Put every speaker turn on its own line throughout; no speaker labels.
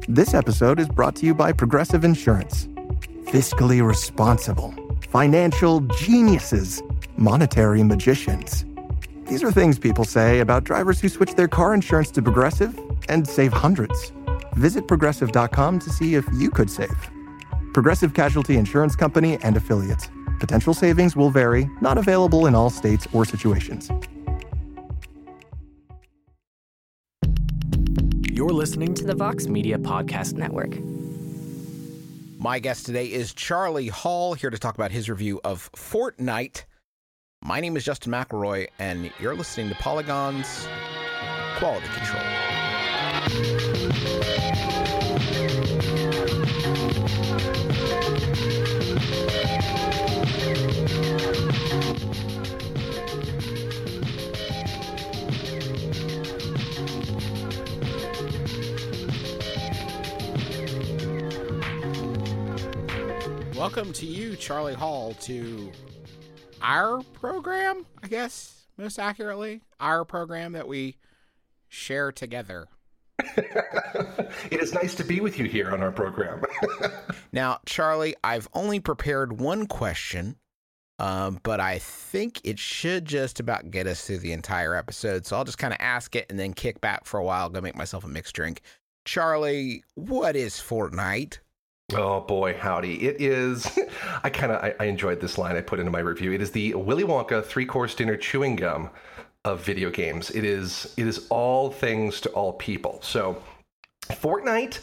This episode is brought to you by Progressive Insurance. Fiscally responsible, financial geniuses, monetary magicians. These are things people say about drivers who switch their car insurance to Progressive and save hundreds. Visit Progressive.com to see if you could save. Progressive Casualty Insurance Company and Affiliates. Potential savings will vary, not available in all states or situations.
You're listening to the Vox Media Podcast Network.
My guest today is Charlie Hall, here to talk about his review of Fortnite. My name is Justin McElroy, and you're listening to Polygon's Quality Control. Welcome to you, Charlie Hall, to our program, I guess, most accurately. Our program that we share together.
It is nice to be with you here on our program.
Now, Charlie, I've only prepared one question, but I think it should just about get us through the entire episode. So I'll just kind of ask it and then kick back for a while, go make myself a mixed drink. Charlie, what is Fortnite?
Oh boy, howdy. It is, I enjoyed this line I put into my review. It is the Willy Wonka 3-course dinner chewing gum of video games. It is all things to all people. So Fortnite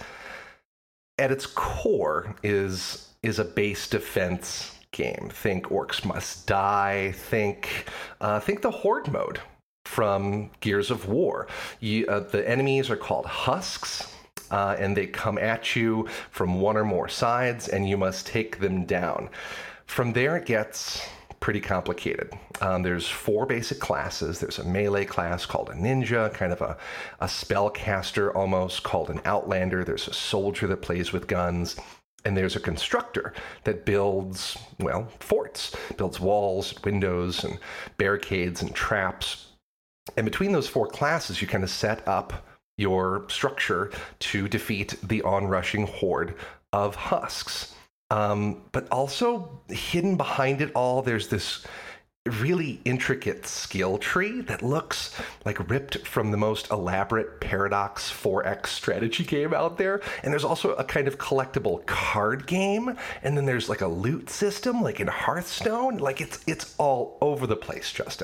at its core is a base defense game. Think Orcs Must Die, think the Horde mode from Gears of War. The enemies are called husks. And they come at you from one or more sides, and you must take them down. From there, it gets pretty complicated. There's 4 basic classes. There's a melee class called a ninja, kind of a spellcaster almost called an outlander. There's a soldier that plays with guns. And there's a constructor that builds, forts, builds walls, windows, and barricades and traps. And between those 4 classes, you kind of set up your structure to defeat the onrushing horde of husks. But also hidden behind it all, there's this really intricate skill tree that looks like ripped from the most elaborate Paradox 4X strategy game out there. And there's also a kind of collectible card game. And then there's like a loot system, like in Hearthstone. Like it's all over the place, Justin.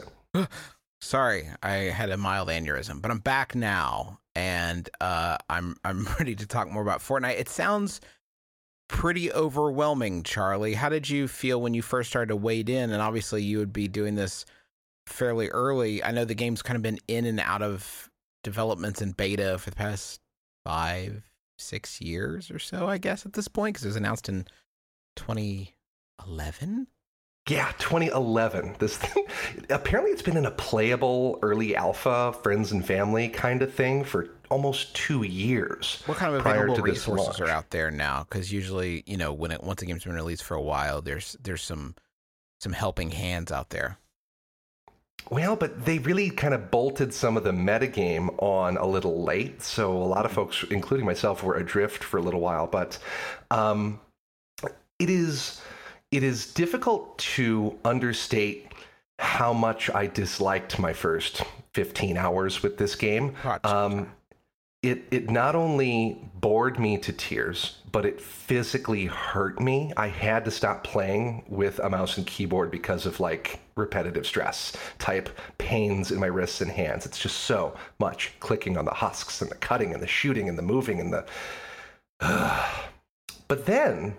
Sorry, I had a mild aneurysm, but I'm back now. And I'm ready to talk more about Fortnite. It sounds pretty overwhelming, Charlie. How did you feel when you first started to wade in? And obviously you would be doing this fairly early. I know the game's kind of been in and out of developments and beta for the past 5-6 years or so, I guess, at this point, because it was announced in 2011.
Yeah, 2011. This thing, apparently it's been in a playable early alpha, friends and family kind of thing for almost 2 years.
What kind of available resources are out there now? Because usually, once a game's been released for a while, there's some helping hands out there.
Well, but they really kind of bolted some of the metagame on a little late, so a lot of folks, including myself, were adrift for a little while. But it is difficult to understate how much I disliked my first 15 hours with this game. It not only bored me to tears, but it physically hurt me. I had to stop playing with a mouse and keyboard because of repetitive stress type pains in my wrists and hands. It's just so much clicking on the husks and the cutting and the shooting and the moving and the... But then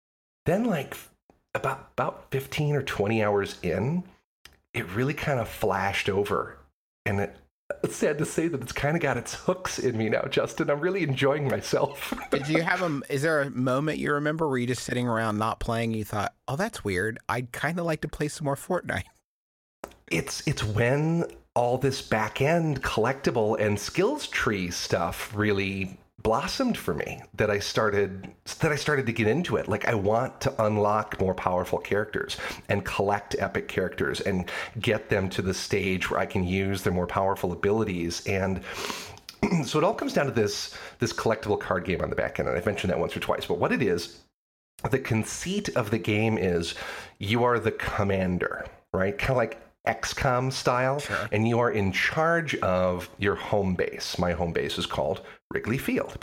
about 15 or 20 hours in, it really kind of flashed over. And it's sad to say that it's kind of got its hooks in me now, Justin. I'm really enjoying myself.
Did you have is there a moment you remember where you just sitting around not playing and you thought, oh, that's weird, I'd kind of like to play some more Fortnite?
It's when all this back-end collectible and skills tree stuff really blossomed for me that I started to get into it. I want to unlock more powerful characters and collect epic characters and get them to the stage where I can use their more powerful abilities. And So it all comes down to this collectible card game on the back end, and I've mentioned that once or twice. But what it is, the conceit of the game is you are the commander, right? Kind of like XCOM style,
Sure.
and you are in charge of your home base. My home base is called Wrigley Field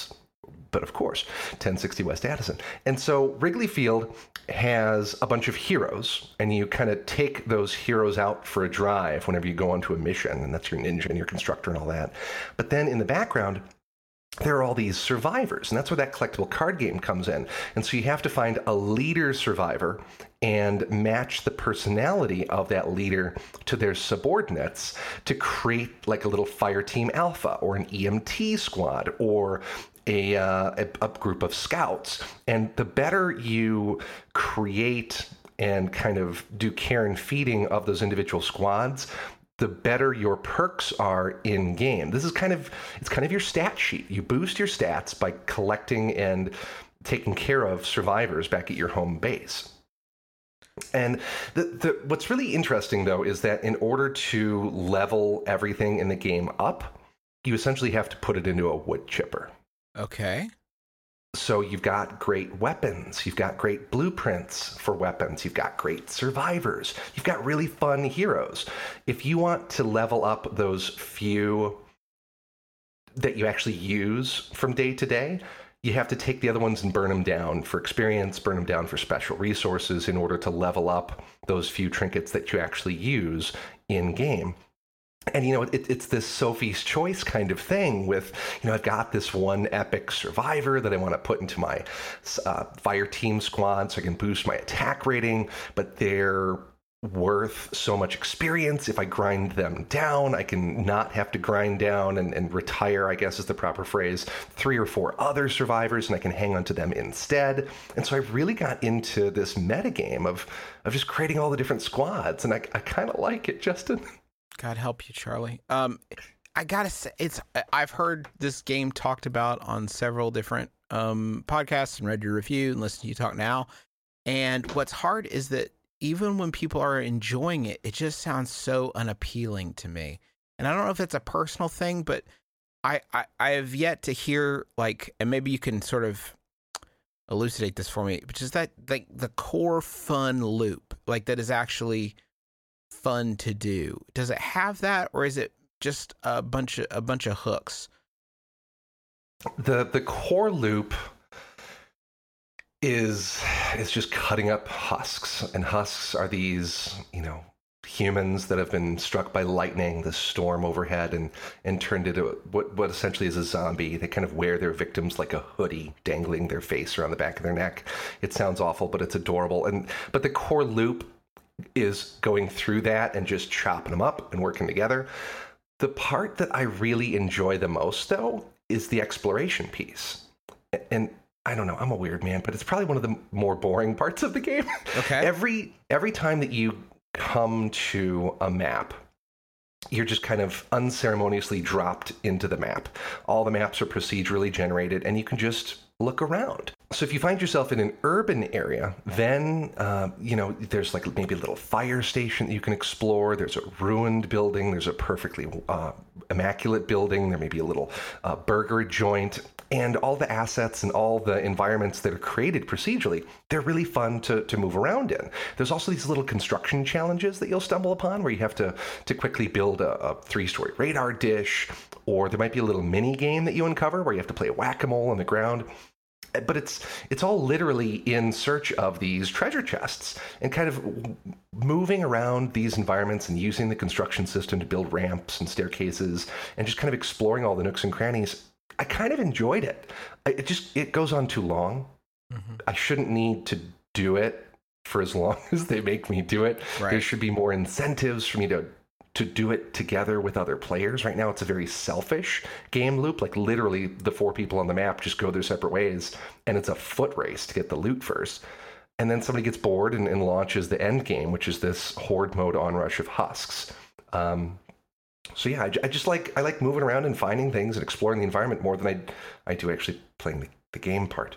but of course, 1060 West Addison. And so Wrigley Field has a bunch of heroes, and you kind of take those heroes out for a drive whenever you go onto a mission, and that's your ninja and your constructor and all that. But then in the background, there are all these survivors, and that's where that collectible card game comes in. And so you have to find a leader survivor and match the personality of that leader to their subordinates to create like a little fire team alpha or an EMT squad or a group of scouts. And the better you create and kind of do care and feeding of those individual squads, the better your perks are in game. This is kind of your stat sheet. You boost your stats by collecting and taking care of survivors back at your home base. And what's really interesting, though, is that in order to level everything in the game up, you essentially have to put it into a wood chipper.
Okay.
So you've got great weapons, you've got great blueprints for weapons, you've got great survivors, you've got really fun heroes. If you want to level up those few that you actually use from day to day, you have to take the other ones and burn them down for experience, burn them down for special resources in order to level up those few trinkets that you actually use in game. And, it's this Sophie's Choice kind of thing with, I've got this one epic survivor that I want to put into my fire team squad so I can boost my attack rating, but they're worth so much experience. If I grind them down, I can not have to grind down and retire, I guess is the proper phrase, 3 or 4 other survivors, and I can hang on to them instead. And so I really got into this metagame of just creating all the different squads, and I kind of like it, Justin.
God help you, Charlie. I gotta say, I've heard this game talked about on several different podcasts and read your review and listened to you talk now. And what's hard is that even when people are enjoying it, it just sounds so unappealing to me. And I don't know if it's a personal thing, but I have yet to hear, like, and maybe you can sort of elucidate this for me, which is that, like, the core fun loop, like, that is actually fun to do. Does it have that, or is it just a bunch of hooks?
The core loop is just cutting up husks, and husks are these humans that have been struck by lightning, the storm overhead, and turned into what essentially is a zombie. They kind of wear their victims like a hoodie, dangling their face around the back of their neck. It sounds awful, but it's adorable. But the core loop is going through that and just chopping them up and working together. The part that I really enjoy the most, though, is the exploration piece. And I don't know, I'm a weird man, but it's probably one of the more boring parts of the game.
Okay.
Every time that you come to a map, you're just kind of unceremoniously dropped into the map. All the maps are procedurally generated, and you can just look around. So if you find yourself in an urban area, then, there's like maybe a little fire station that you can explore. There's a ruined building. There's a perfectly immaculate building. There may be a little burger joint. And all the assets and all the environments that are created procedurally, they're really fun to move around in. There's also these little construction challenges that you'll stumble upon where you have to quickly build a 3-story radar dish, or there might be a little mini game that you uncover where you have to play whack-a-mole on the ground. But it's all literally in search of these treasure chests and kind of moving around these environments and using the construction system to build ramps and staircases and just kind of exploring all the nooks and crannies. I kind of enjoyed it. It goes on too long. Mm-hmm. I shouldn't need to do it for as long as they make me do it. Right. There should be more incentives for me to do it together with other players. Right now, it's a very selfish game loop. Like literally the 4 people on the map just go their separate ways, and it's a foot race to get the loot first. And then somebody gets bored and launches the end game, which is this horde mode onrush of husks. So yeah, I like moving around and finding things and exploring the environment more than I do actually playing the game part.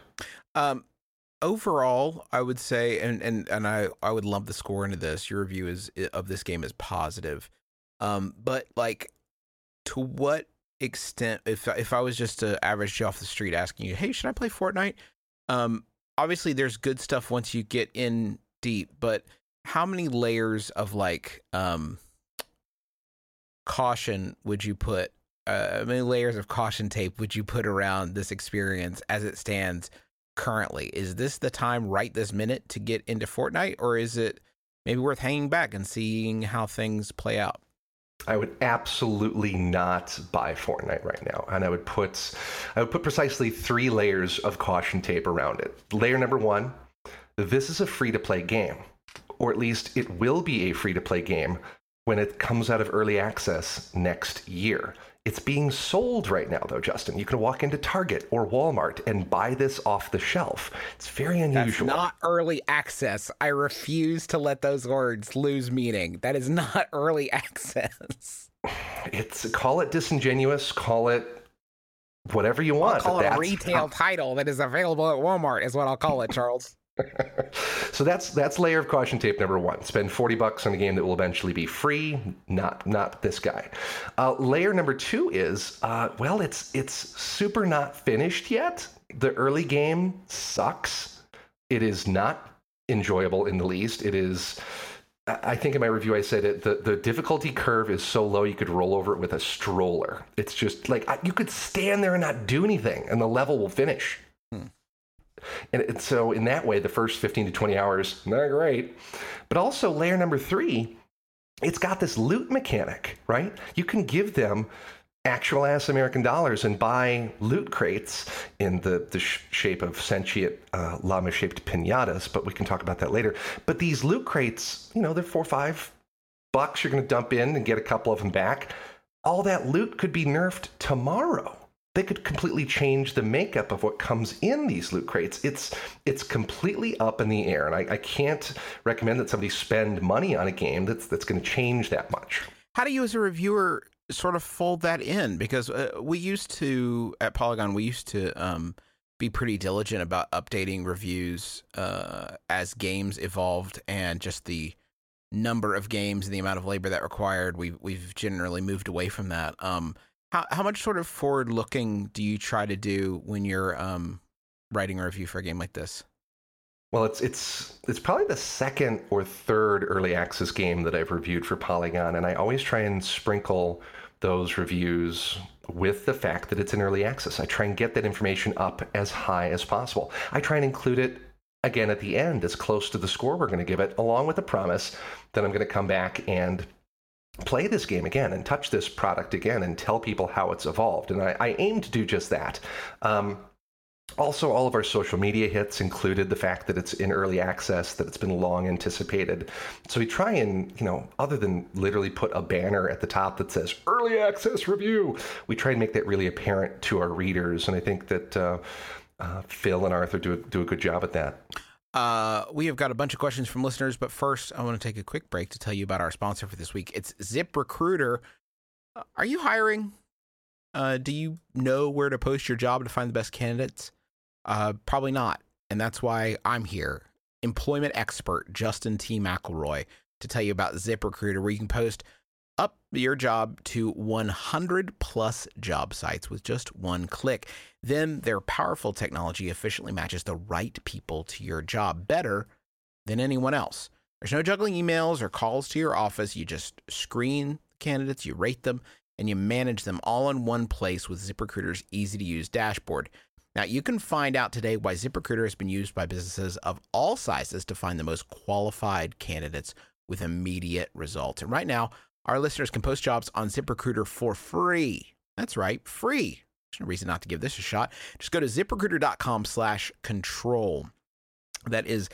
Overall, I would say, and I would lump the score into this. Your review of this game is positive. But like, to what extent, if I was just an average Joe off the street asking you, hey, should I play Fortnite? Obviously there's good stuff once you get in deep, but how many layers of like caution would you put? How many layers of caution tape would you put around this experience as it stands currently? Is this the time right this minute to get into Fortnite, or is it maybe worth hanging back and seeing how things play out?
I would absolutely not buy Fortnite right now, and I would put precisely 3 layers of caution tape around it. Layer number 1, this is a free-to-play game, or at least it will be a free-to-play game when it comes out of early access next year. It's being sold right now, though, Justin. You can walk into Target or Walmart and buy this off the shelf. It's very unusual.
That's not early access. I refuse to let those words lose meaning. That is not early access.
Call it disingenuous, call it whatever you want.
I'll call it a retail title that is available at Walmart is what I'll call it, Charles.
So that's layer of caution tape number 1. Spend $40 on a game that will eventually be free. Not this guy. Layer number 2 is it's super not finished yet. The early game sucks. It is not enjoyable in the least. It is. I think in my review I said it. The difficulty curve is so low you could roll over it with a stroller. It's just like you could stand there and not do anything, and the level will finish. And so in that way, the first 15 to 20 hours, not great. But also layer number 3, it's got this loot mechanic, right? You can give them actual ass American dollars and buy loot crates in the shape of sentient llama-shaped pinatas, but we can talk about that later. But these loot crates, they're $4 or $5 you're going to dump in and get a couple of them back. All that loot could be nerfed tomorrow. They could completely change the makeup of what comes in these loot crates. It's completely up in the air, and I can't recommend that somebody spend money on a game that's going to change that much.
How do you, as a reviewer, sort of fold that in? Because we used to, at Polygon, be pretty diligent about updating reviews as games evolved, and just the number of games and the amount of labor that required. We've generally moved away from that. How much sort of forward-looking do you try to do when you're writing a review for a game like this?
Well, it's probably the second or third early access game that I've reviewed for Polygon, and I always try and sprinkle those reviews with the fact that it's in early access. I try and get that information up as high as possible. I try and include it again at the end, as close to the score we're going to give it, along with the promise that I'm going to come back and play this game again and touch this product again and tell people how it's evolved. And I aim to do just that. Also, all of our social media hits included the fact that it's in early access, that it's been long anticipated. So we try and, other than literally put a banner at the top that says early access review, we try and make that really apparent to our readers. And I think that Phil and Arthur do a good job at that.
We have got a bunch of questions from listeners, but first I want to take a quick break to tell you about our sponsor for this week. It's ZipRecruiter. Are you hiring? Do you know where to post your job to find the best candidates? Probably not. And that's why I'm here, employment expert Justin T. McElroy, to tell you about ZipRecruiter, where you can post up your job to 100 plus job sites with just one click. Then their powerful technology efficiently matches the right people to your job better than anyone else. There's no juggling emails or calls to your office. You just screen candidates, you rate them, and you manage them all in one place with ZipRecruiter's easy-to-use dashboard. Now, you can find out today why ZipRecruiter has been used by businesses of all sizes to find the most qualified candidates with immediate results. And right now, our listeners can post jobs on ZipRecruiter for free. That's right, free. There's no reason not to give this a shot. Just go to ZipRecruiter.com/control. That is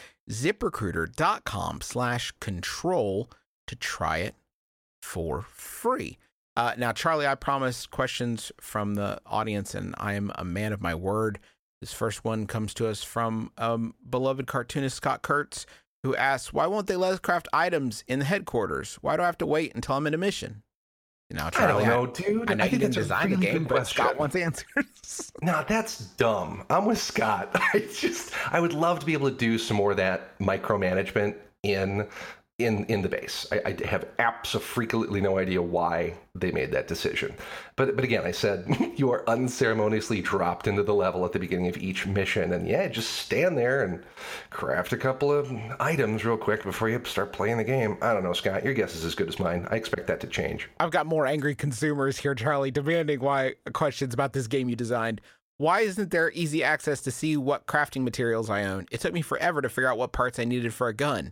ZipRecruiter.com/control to try it for free. Now, Charlie, I promised questions from the audience, and I am a man of my word. This first one comes to us from beloved cartoonist Scott Kurtz, who asks, why won't they let us craft items in the headquarters? Why do I have to wait until I'm in a mission? Charlie,
I don't know, dude.
I know you didn't design the game, but
question.
Scott wants answers.
No, that's dumb. I'm with Scott. I would love to be able to do some more of that micromanagement in in the base. I have absolutely no idea why they made that decision. But again, I said you are unceremoniously dropped into the level at the beginning of each mission, and yeah, just stand there and craft a couple of items real quick before you start playing the game. I don't know, Scott. Your guess is as good as mine. I expect that to change.
I've got more angry consumers here, Charlie, demanding questions about this game you designed. Why isn't there easy access to see what crafting materials I own? It took me forever to figure out what parts I needed for a gun.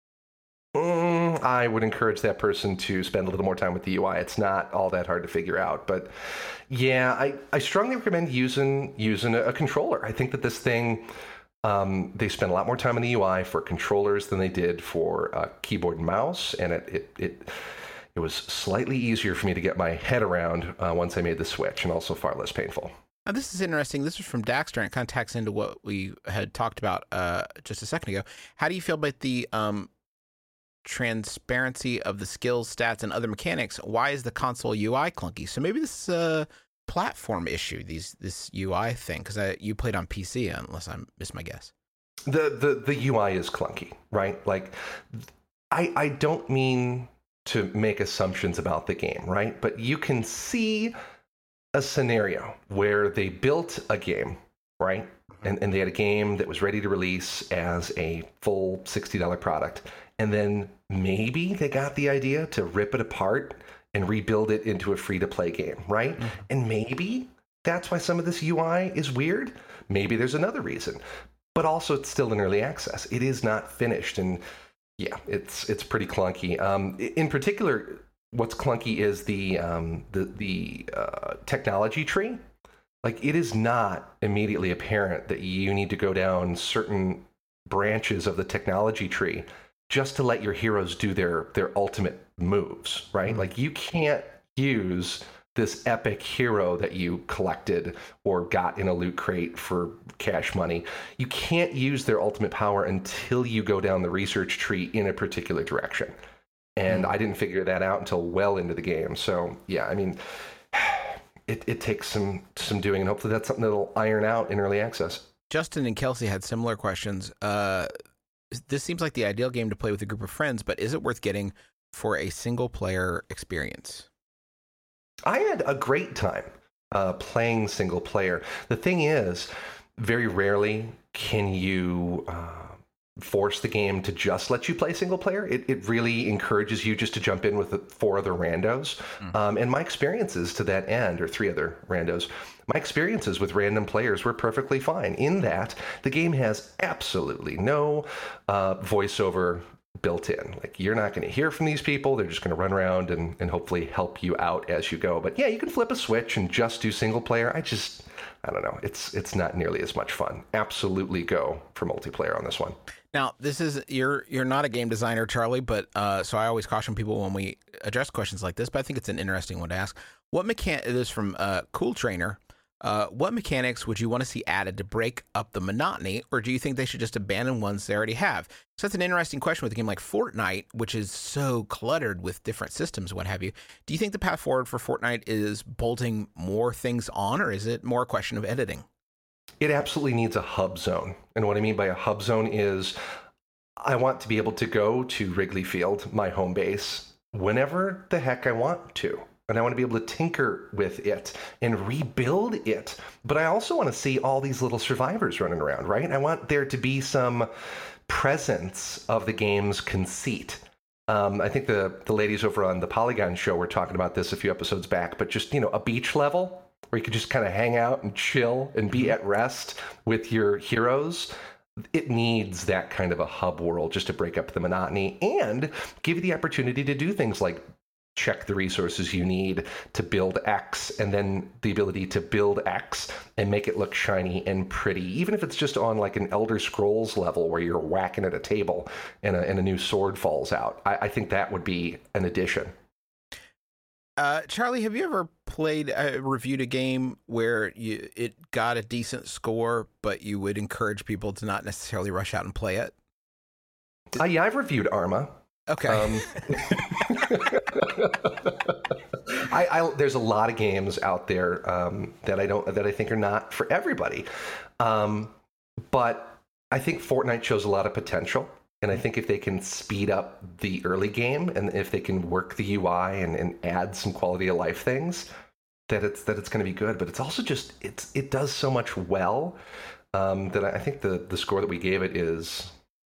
I would encourage that person to spend a little more time with the UI. It's not all that hard to figure out. But yeah, I strongly recommend using a controller. I think that this thing, they spent a lot more time in the UI for controllers than they did for keyboard and mouse. And it was slightly easier for me to get my head around once I made the switch, and also far less painful.
Now, this is interesting. This is from Daxter, and it kind of tacks into what we had talked about just a second ago. How do you feel about the transparency of the skills, stats, and other mechanics? Why is the console UI clunky? So maybe this is a platform issue, this UI thing, because you played on PC, unless I missed my guess.
The UI is clunky, right? Like, I don't mean to make assumptions about the game, right? But you can see a scenario where they built a game, right? And they had a game that was ready to release as a full $60 product. And then maybe they got the idea to rip it apart and rebuild it into a free-to-play game, right? Mm-hmm. And maybe that's why some of this UI is weird. Maybe there's another reason. But also, it's still in early access. It is not finished. And yeah, it's pretty clunky. In particular, what's clunky is the technology tree. Like, it is not immediately apparent that you need to go down certain branches of the technology tree just to let your heroes do their ultimate moves, right? Mm-hmm. Like, you can't use this epic hero that you collected or got in a loot crate for cash money. You can't use their ultimate power until you go down the research tree in a particular direction. And I didn't figure that out until well into the game. So yeah, I mean, it takes some doing, and hopefully that's something that'll iron out in early access.
Justin and Kelsey had similar questions. This seems like the ideal game to play with a group of friends, but is it worth getting for a single player experience?
I had a great time playing single player. The thing is, very rarely can you force the game to just let you play single player. It really encourages you just to jump in with the 4 other randos. And my experiences to that end, or 3 other randos, my experiences with random players were perfectly fine, in that the game has absolutely no voiceover built in. Like, you're not going to hear from these people. They're just going to run around and hopefully help you out as you go. But yeah, you can flip a switch and just do single player. I don't know. It's not nearly as much fun. Absolutely go for multiplayer on this one.
Now, this is you're not a game designer, Charlie, but so I always caution people when we address questions like this. But I think it's an interesting one to ask. This is from Cool Trainer. What mechanics would you want to see added to break up the monotony, or do you think they should just abandon ones they already have? So that's an interesting question with a game like Fortnite, which is so cluttered with different systems, what have you. Do you think the path forward for Fortnite is bolting more things on, or is it more a question of editing?
It absolutely needs a hub zone. And what I mean by a hub zone is I want to be able to go to Wrigley Field, my home base, whenever the heck I want to. And I want to be able to tinker with it and rebuild it. But I also want to see all these little survivors running around, right? I want there to be some presence of the game's conceit. I think the ladies over on the Polygon show were talking about this a few episodes back, but just, a beach level where you could just kind of hang out and chill and be at rest with your heroes. It needs that kind of a hub world just to break up the monotony and give you the opportunity to do things like check the resources you need to build X, and then the ability to build X and make it look shiny and pretty, even if it's just on like an Elder Scrolls level where you're whacking at a table and a new sword falls out. I think that would be an addition.
Charlie, have you ever reviewed a game where it got a decent score, but you would encourage people to not necessarily rush out and play it?
Yeah, I've reviewed Arma.
Okay.
There's a lot of games out there that I think are not for everybody. But I think Fortnite shows a lot of potential. And I think if they can speed up the early game, and if they can work the UI and add some quality of life things, that it's going to be good. But it's also just it does so much well that I think the score that we gave it is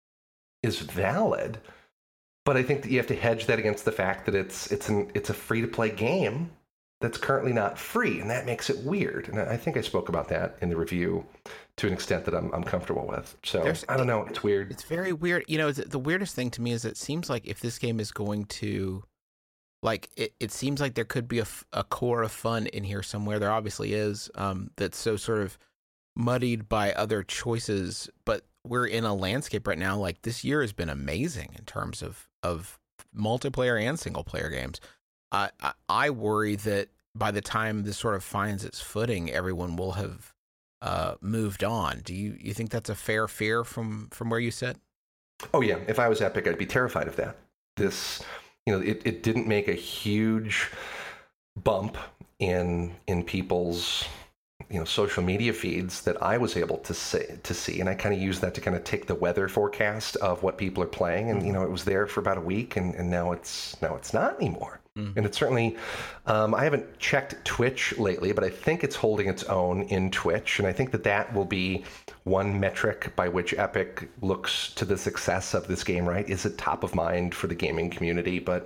valid. But I think that you have to hedge that against the fact that it's a free to play game that's currently not free, and that makes it weird. And I think I spoke about that in the review to an extent that I'm comfortable with. So I don't know. It's weird.
It's very weird. You know, the weirdest thing to me is it seems like if this game is going to, like, it seems like there could be a core of fun in here somewhere. There obviously is, that's so sort of muddied by other choices. But we're in a landscape right now. Like, this year has been amazing in terms of multiplayer and single player games. I worry that by the time this sort of finds its footing, everyone will have moved on. Do you think that's a fair fear from where you sit?
Oh yeah, if I was Epic, I'd be terrified of that. This, it didn't make a huge bump in people's social media feeds that I was able to see, and I kind of used that to kind of take the weather forecast of what people are playing, and it was there for about a week, and now it's not anymore. Mm-hmm. And it's certainly, I haven't checked Twitch lately, but I think it's holding its own in Twitch. And I think that will be one metric by which Epic looks to the success of this game, right? Is it top of mind for the gaming community? But,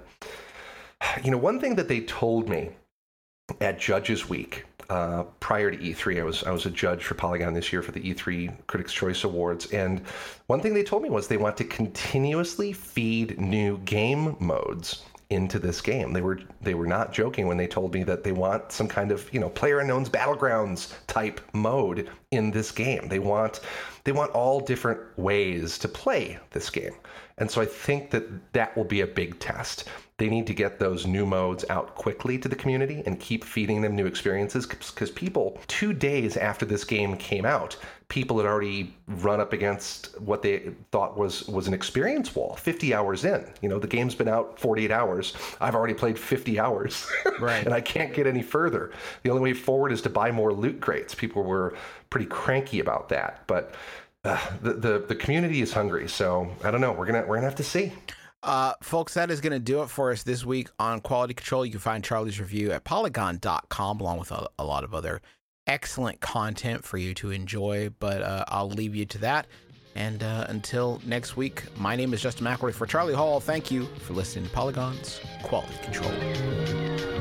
one thing that they told me at Judges Week, prior to E3, I was a judge for Polygon this year for the E3 Critics' Choice Awards. And one thing they told me was they want to continuously feed new game modes into this game. They were not joking when they told me that they want some kind of PlayerUnknown's Battlegrounds type mode in this game. They want all different ways to play this game. And so I think that will be a big test. They need to get those new modes out quickly to the community and keep feeding them new experiences, because people, 2 days after this game came out, people had already run up against what they thought was an experience wall 50 hours in. The game's been out 48 hours. I've already played 50 hours, right? And I can't get any further. The only way forward is to buy more loot crates. People were pretty cranky about that, but the community is hungry. So I don't know. We're gonna have to see.
Folks, that is going to do it for us this week on Quality Control. You can find Charlie's review at polygon.com, along with a lot of other excellent content for you to enjoy. But I'll leave you to that. And until next week, my name is Justin McElroy for Charlie Hall. Thank you for listening to Polygon's Quality Control.